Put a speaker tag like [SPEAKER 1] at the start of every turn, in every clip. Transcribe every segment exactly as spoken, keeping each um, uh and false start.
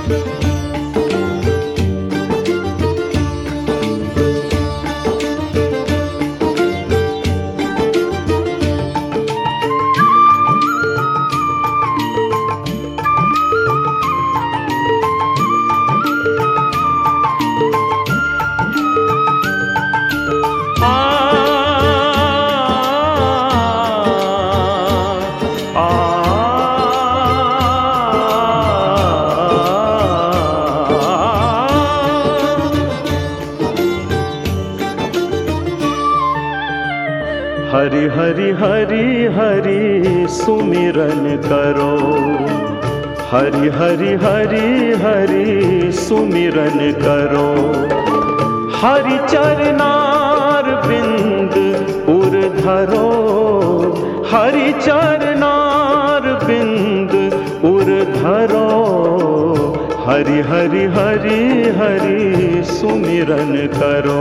[SPEAKER 1] हरि हरि हरि हरि सुमिरन करो, हरि हरि हरि हरि सुमिरन करो। हरि चरनार बिंद उर धरो, हरि चरनार बिंद उर धरो। हरि हरि हरि हरि सुमिरन करो।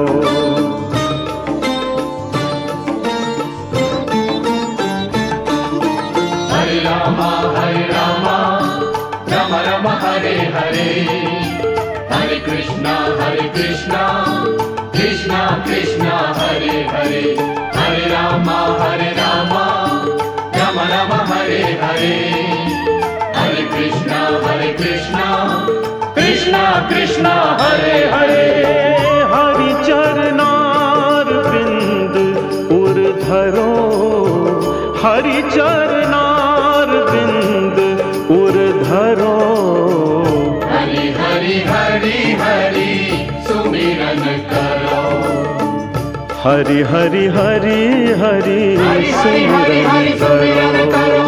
[SPEAKER 2] हरे रामा हरे रामा राम राम हरे हरे, हरे कृष्णा हरे कृष्णा कृष्णा कृष्णा हरे हरे। हरे रामा हरे रामा राम राम हरे हरे, हरे कृष्णा हरे कृष्णा कृष्णा कृष्णा हरे हरे।
[SPEAKER 1] हरि चरनार बिंद उर धरो, हरि चरनार बिंद उर धरो।
[SPEAKER 2] हरि हरि हरि हरि सुमिरन करो,
[SPEAKER 1] हरि हरि हरि हरि सुमिरन करो।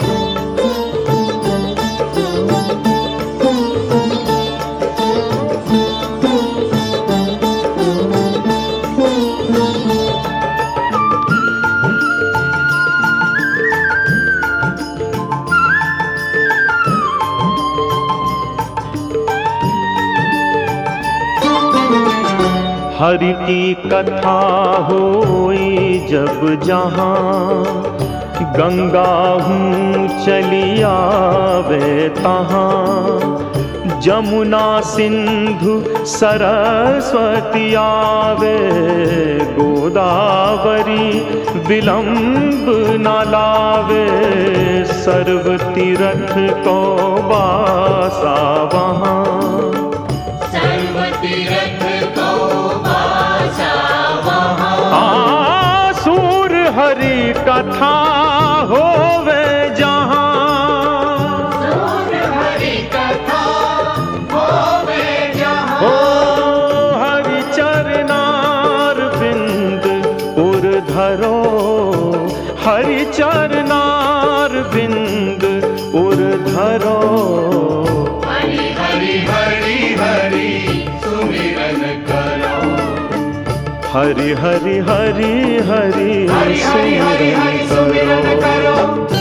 [SPEAKER 1] हरि की कथा होई जब जहाँ, गंगा हूँ चली आवे तहाँ। जमुना सिंधु सरस्वती आवे, गोदावरी विलंब न लावे। सर्व तीर्थ को बासा वहाँ,
[SPEAKER 2] सर्व तीर्थ को बासा वहाँ।
[SPEAKER 1] आसुर हरि कथा होवे जहाँ,
[SPEAKER 2] सूर हरि कथा होवे जहाँ।
[SPEAKER 1] ओ हरि चरनार बिंद उर धरो, हरि चरनार बिंद उर धरो।
[SPEAKER 2] हरि हरि हरि हरि सुमिरन करो,
[SPEAKER 1] हरि हरि हरि हरि
[SPEAKER 2] हरि हरि हरि हरि सुमिरन करो।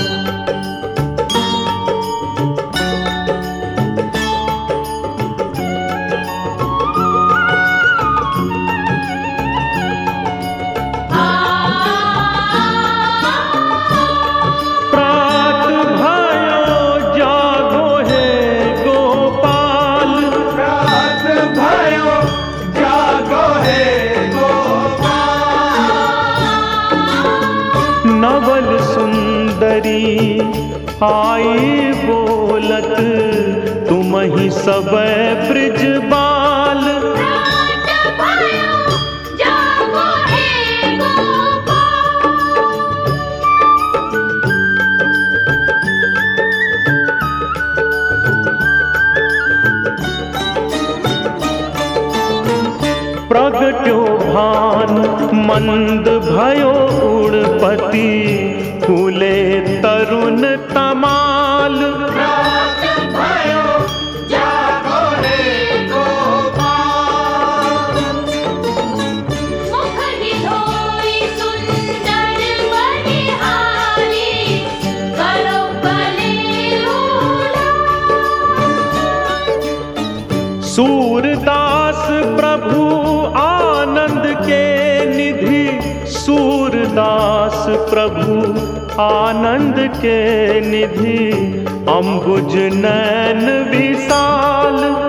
[SPEAKER 1] प्रात भयो जागो हे गोपाल,
[SPEAKER 2] प्रात भयो जागो हे गोपाल।
[SPEAKER 1] नवल सुंदरी आई बोलत, तुम ही सब ब्रज बाल। प्रगट्यो भान मंद भयो उड़पति, फूले तरुण तमाल।
[SPEAKER 2] प्रात भयो जागो हे गोपाल।
[SPEAKER 3] मुख निधोई सुंदर बलिहारी, करो बलिरूला।
[SPEAKER 1] सूरदास प्रभु आनंद के निधि, सूरदास प्रभु आनंद के निधि। अम्बुज नैन विशाल,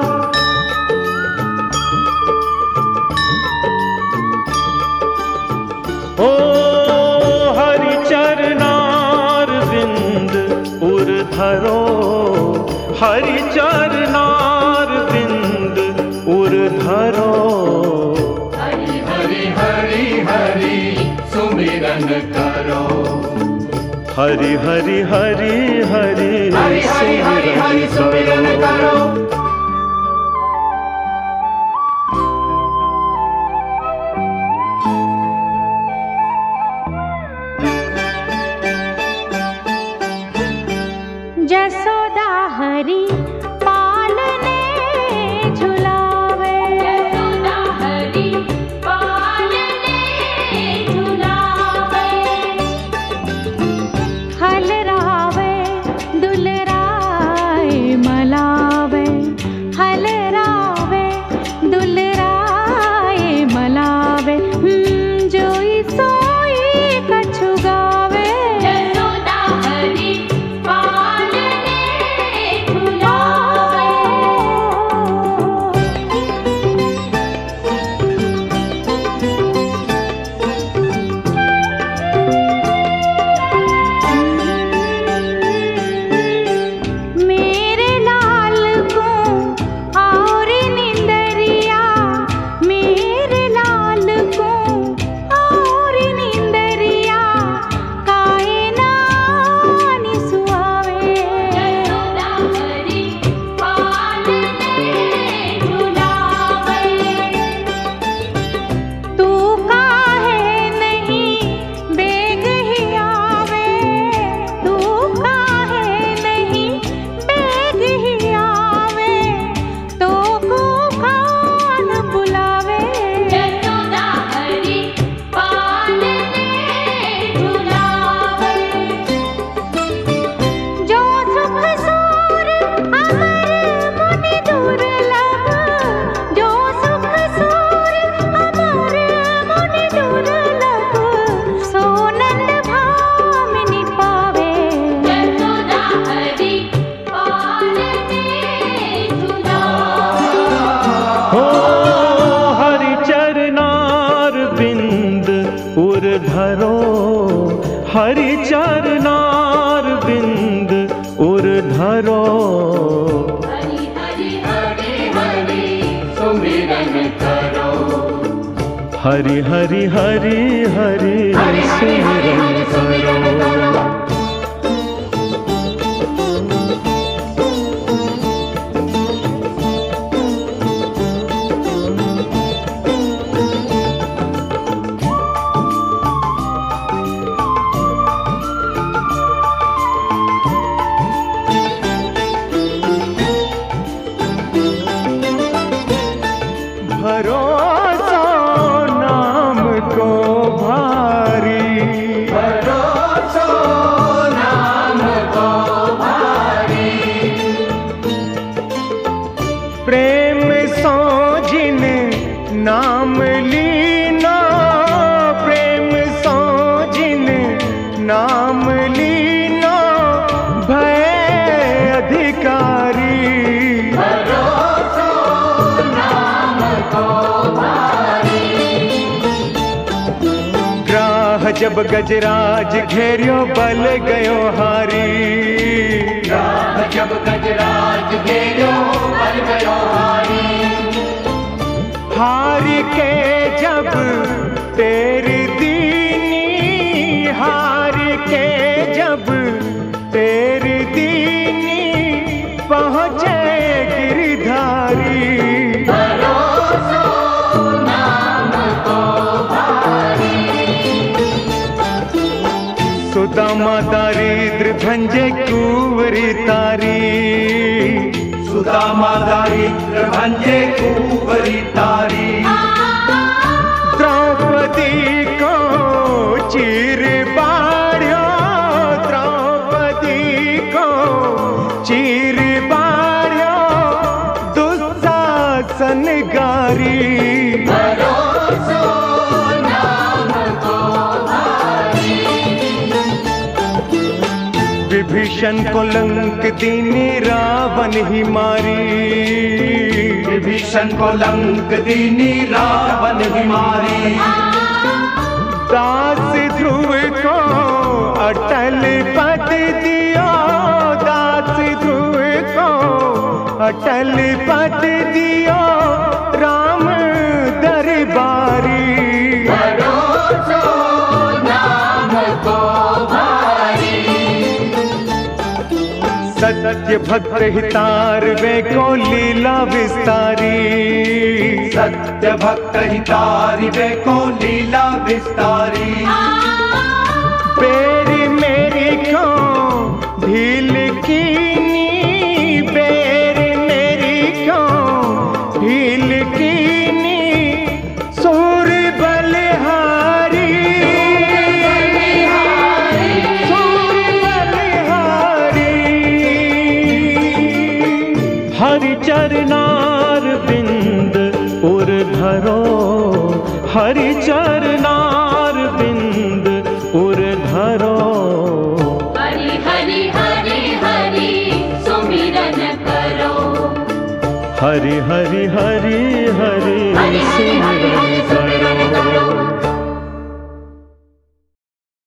[SPEAKER 1] हरि चरनार बिंद उर धरो।
[SPEAKER 2] हरि हरि हरि हरि सुमिरन करो।
[SPEAKER 1] हरि हरि हरि हरि
[SPEAKER 2] हरि हरि हरि हरि सुमिरन करो।
[SPEAKER 3] जसोदा हरि पालने झुलावे। जसोदा हरि पालने झुलावे। हलरावे दुलराए मलावे। हलरावे दुलराए मलावे। हम्म, जोई सोई कछु गावे। जसोदा हरि
[SPEAKER 1] धरो। हरि चरनार बिंद उर धरो।
[SPEAKER 2] हरि हरि हरि हरि सुमिरन करो।
[SPEAKER 1] हरि हरि हरि हरि सुमिरन करो। भरोसा नाम को भारी।
[SPEAKER 2] भरोसा नाम को भारी।
[SPEAKER 1] प्रेम सो जिन नाम लीना। प्रेम सो जिन नाम लीना भय अधिकारी। ग्राह जब गजराज घेरियो बल गयो हारी।
[SPEAKER 2] ग्राह जब गजराज घेरियो बल गयो हारी।
[SPEAKER 1] हार के जब तेरी दीनी। हार के जब तेरी दीनी पहुँचे गिरधारी। सुदामा दारिद्र भंजे कुंवरी तारी।
[SPEAKER 2] सुदामा दारिद्र भंजे कुंवरी तारी।
[SPEAKER 1] द्रौपदी को चीर बाढ़्यो। द्रौपदी को चीर बाढ़्यो दुस्शासन गारी। विभीषण को लंक दीनी रावण ही मारी।
[SPEAKER 2] विभीषण को लंक दीनी रावण ही मारी।
[SPEAKER 1] दास ध्रुव को अटल पद दियो। दास ध्रुव को अटल पद दियो राम दरबारी।
[SPEAKER 2] परोसो नाम को भारी।
[SPEAKER 1] सत्य भक्त हितार वे को लीला विस्तारी।
[SPEAKER 2] सत्य भक्त हितारी वे को लीला विस्तारी।
[SPEAKER 1] बेरी मेरी को भील कीनी, बेरी मेरी को भील कीनी, सूर बलिहारी, सूर बलिहारी। हरि चरनार बिंद उर धरो, हरि चरनार बिंद उर धरो।
[SPEAKER 4] हरि हरि हरि हरि सुमिरन करो।
[SPEAKER 1] हरि हरि हरि हरि
[SPEAKER 4] हरि हरि हरि